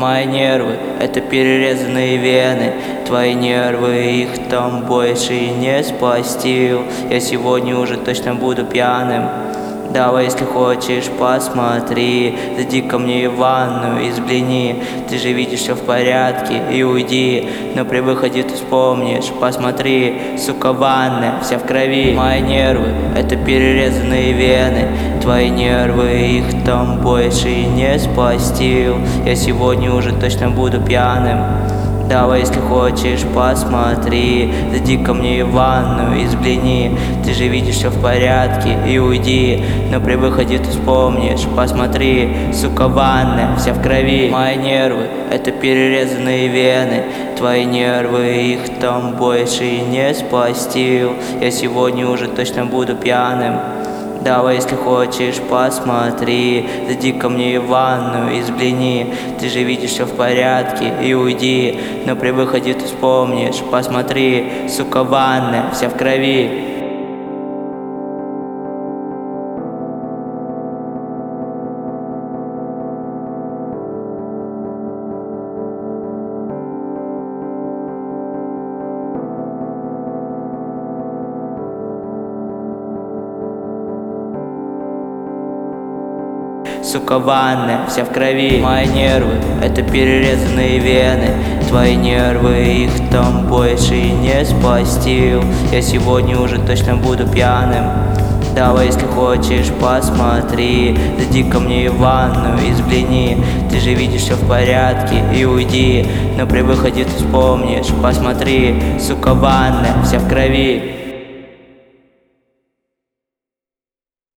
Мои нервы — это перерезанные вены. Твои нервы, их там больше и не спасти. Я сегодня уже точно буду пьяным. Давай, если хочешь, посмотри. Зайди ко мне в ванную и взгляни. Ты же видишь, все в порядке, и уйди. Но при выходе ты вспомнишь. Посмотри, сука, ванная вся в крови. Мои нервы — это перерезанные вены. Твои нервы, их там больше и не спасти. Я сегодня уже точно буду пьяным. Давай, если хочешь, посмотри. Зайди ко мне в ванную и взгляни. Ты же видишь, все в порядке, и уйди. Но при выходе ты вспомнишь. Посмотри, сука, ванная вся в крови. Мои нервы — это перерезанные вены. Твои нервы, их там больше и не спасти. Я сегодня уже точно буду пьяным. Давай, если хочешь, посмотри. Зайди ко мне в ванную и взгляни. Ты же видишь, все в порядке, и уйди. Но при выходе ты вспомнишь. Посмотри, сука, ванная вся в крови. Сука, ванная вся в крови. Мои нервы — это перерезанные вены. Твои нервы, их там больше и не спасти. Я сегодня уже точно буду пьяным. Давай, если хочешь, посмотри. Зайди ко мне в ванную и взгляни. Ты же видишь, все в порядке, и уйди. Но при выходе ты вспомнишь. Посмотри, сука, ванная вся в крови.